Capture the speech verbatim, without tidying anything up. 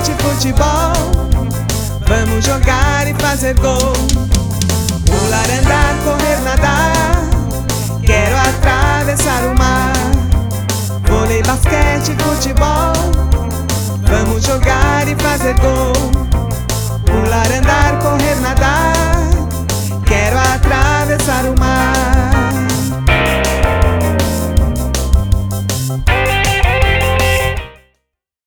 basquete, futebol. Vamos jogar e fazer gol. Pular, andar, correr, nadar. Quero atravessar o mar. Vôlei, basquete, futebol. Vamos jogar e fazer gol.